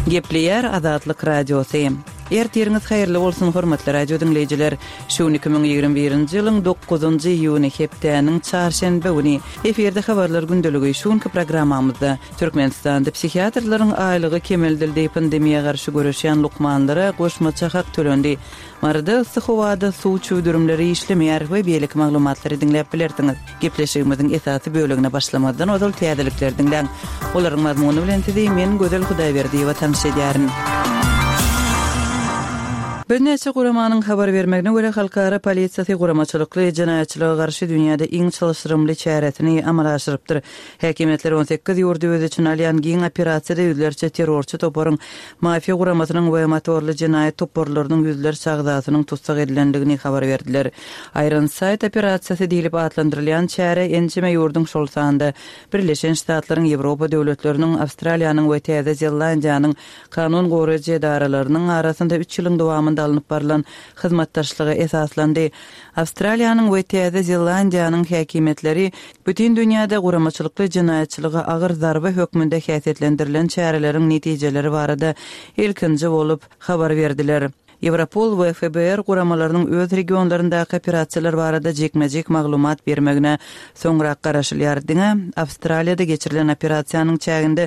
Gepleyer Azatlyk Radiosu. Ertiriniz hayırlı bolsun hormatly radio dinleyijiler. Şu 2021-nji ýylyň 9-njy iýuny hepdeniň çarşembe güni eferde habarlar gündöligi şuňky programmamyzda Türkmenistanda psihiatrlaryň aýlygy kemeldildi pandemiýa garşy görüşýän lukmanlara goşmaça hak tölendi. Marada ıssy howada suw çöwdürümleri işlemeýär we beýlik maglumatlary dinläp bilerdiňiz. Gepleşigimiziň esasy bölegine başlamadan odal täzeliklerden olaryň mazmuny bilen men Gözel Hudaýberdiýewa tanış edýärin. Bir neçe guramanyň habar bermegine göre halkara polisiýasy guramaçylykly jinaýatçylyga garşy dünýäde iň çalyşdyrymly çäretini amala aşyrypdyr. Häkimetler 18 ýurdu öz üçin alýan giň operasiýada ýüzlerçe terrorçy toparyň mafiýa guramasynyň we motorly jinaýat toparlarynyň ýüzlerçe agzasynyň tutsak edilendigini habar berdiler. Iron Sight operasiýasy diýilip adlandyrylýan çäre enjime ýurdun şol sanda Birleşen Ştatlaryň, Ýewropa döwletleriniň, Awstraliýanyň we Täze Zelandiýanyň kanun goraýjy edaralarynyň arasynda 3 ýylyň dowamynda alınıp barılan hyzmatdaşlygy esaslandy. Awstraliýanyň we Täze Zelandiýanyň häkimetleri bütün dünýäde guramaçylykly jinaýatçylyga agyr zarba hökmünde häsiýetlendirilen çäreleriň netijeleri barada ilkinji bolup habar berdiler. Europol we FBR guramalarynyň öz regionlaryndaky operasiýalar barada jekmejek maglumat bermegine soňra garaşylýar diňe Awstraliýada geçirilen operasiýanyň çäginde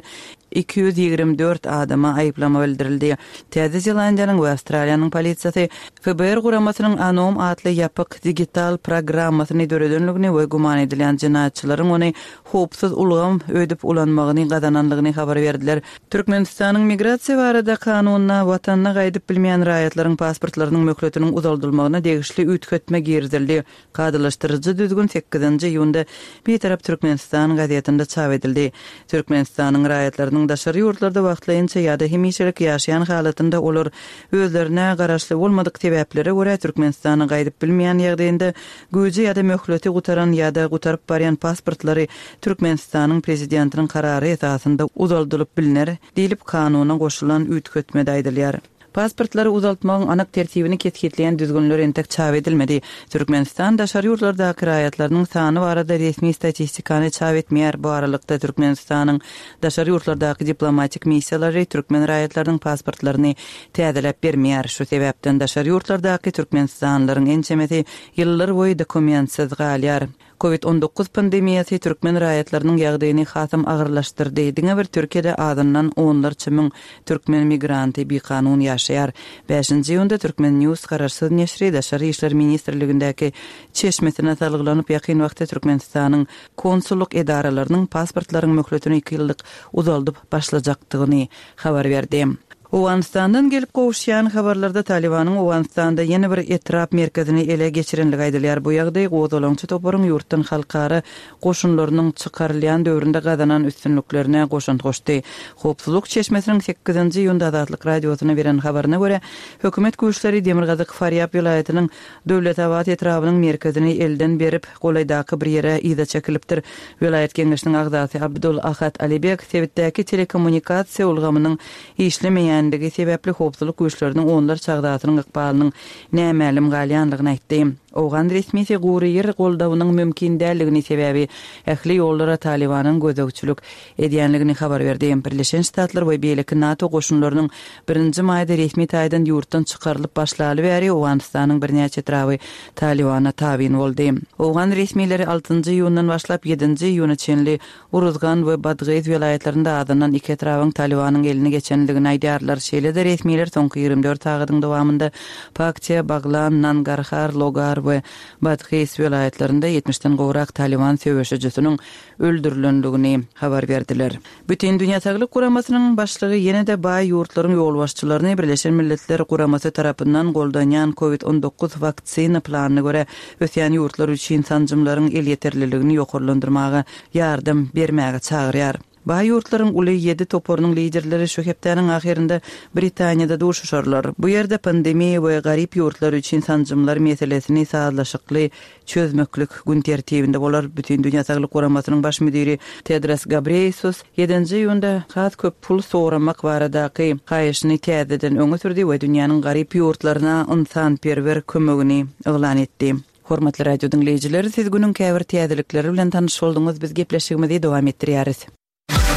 224 adama aýyplama bildirildi. Täze Zelandiýanyň we Awstraliýanyň polisiýasy FBR guramasynyň anom atly ýapyk digital programmasyny döredenligini we guman edilen jinaýatçylaryň ony hopsuz ulgam ödüp ulanmagyny gadananlygyny habar berdiler. Türkmenistanyň migrasiýa barada kanunyna watanyna gaýdyp bilmeýän raýatlaryň pasportlarynyň möhletiniň uzaldyrylymagyna degişli ütkötme girizildi. Kadylaşdyrjy düzgün 8-nji ýylda bir tarap Türkmenistan gazetinde çap edildi. Türkmenistanyň raýatlarynyň daşary ýurtlarda wagtlaýynça ýa-da hemişelik ýaşaýan halatynda olar özlerine garaşly bolmadyk sebäplere görä Türkmenistana gaýdyp bilmeýän ýagdaýynda gözi ýa-da möhleti gutaran ýa-da gutarıp barýan pasportlary Türkmenistanyň prezidentiniň karary esasynda uzaldyrylyp biliner diýilip kanunyna goşulan ütkötmede aýdylýar. Pasportlary uzaltmagyň anyk tertibini ketkitlän düzgünler entek çap edilmedi. Türkmenistan daşary ýurtlardaky raýatlarynyň sany barada resmi statistikany çap etmeýär. Bu aralykda Türkmenistanyň daşary ýurtlardaky diplomatik missiýalary türkmen raýatlarynyň pasportlaryny täzelep bermeýär. Şu sebäpden daşary ýurtlardaky türkmenistanlylaryň ençemesi ýyllar boýy dokumentsyz galýar. Covid-19 pandemiýasy türkmen raýatlarynyň ýagdaýyny hasam agyrlaşdyrdy. Diňe bir Türkiýede adyndan onlarça müň türkmen migranty bir kanun ýaşaýar. 5-nji ýylda Türkmen News garaşsyz neşri daşary işler ministrligindäki çeşmesine salyglanyp ýakyn wagtda Türkmenistanyň konsulluk edaralarynyň pasportlarynyň möhletini 2 ýyllyk uzaldyp başlajakdygyny habar berdi. Owganistandan gelip gowuşýan habarlarda Talibanyň Owganistanda ýene bir etrap merkezini ele geçirenligi aýdylýar. Bu ýagdaý gowdalançy toparyň ýurtdan halkara goşunlarynyň çykarylýan döwründe gazanan üstünlüklerine goşun goşdy. Hopsuzluk çeşmesiniň 8-nji ýylda Azatlyk radiosyna beren habaryna görä, hökümet güýçleri Demirgazyk Faryab vilayatynyň Döwletawat etrabynyň merkezini elden berip golaýdaky bir ýere ýyda çekilipdir. Vilayat Kengeşiniň agzasy Abdul Ahad Alibek Sewitdäki telekommunikasiýa ulgamynyň işlemeýän endigi sebäpli hopsuzluk güýçleriniň onlar çagdatynyň ykbalynyň nämälim galýanlygyny aýtdy. Owgan resmi gury ýer goldawynyň mümkin däldigini sebäbi ähli ýollara Talibanyň gözegçilik edýänligini habar berdi. Birleşen Ştatlar we beýleki NATO goşunlarynyň 1-nji maýda resmi taýdan ýurtdan çykarylyp başlaly bäri Owganistanyň bir näçe trawy Talibana tabyn boldy. Owgan resmileri 6-njy ýyldan başlap 7-nji ýylyna çenli Uruzgan we Badgys vilayatlarynda adından 2 trawyň Talibanyň eline geçenligini aýdýarlar. Şeýle-de resmiler soňky 24 saýatyň dowamında Paktiýa, Baglan, Nangarhar, Logar we Badgys vilayatlarynda 70-den gowrak Taliban söwüşçüsiniň öldürilendigini habar berdiler. Bütün dünýä Saglyk Guramasynyň başlygy ýene-de baý ýurtlaryň ýolbaşçylaryny Birleşen Milletler Guramasy tarapyndan goldanýan Covid-19 vaksina planyna görä ösýän ýurtlar üçin sanjymlaryň el ýeterliligini ýokarlandyrmaga ýardam bermäge çagyrýar. Baý ýurtlaryň uly 7 toporynyň liderleri şu hepdeniň ahirinde Britaniýada duruşýarlar. Bu ýerde pandemiýa we garyp ýurtlar üçin sanjymlar meselesini saatlaşykly çözmeklik gün tertibinde bolar. Bütün dünýä Saglyk Guramasynyň baş müdiri Tedros Ghebreyesus 7-nji ýylda has köp pul soramak baradaky gaýyşyny täzeden öňe sürdi we dünýäniň garyp ýurtlaryna insanperwer kömegini elan etdi. Hormatly radio dinleyijiler, siz günüň käbir täzelikleri bilen tanyş bolduňyz. Biz gepleşigimizi dowam etdirýäris.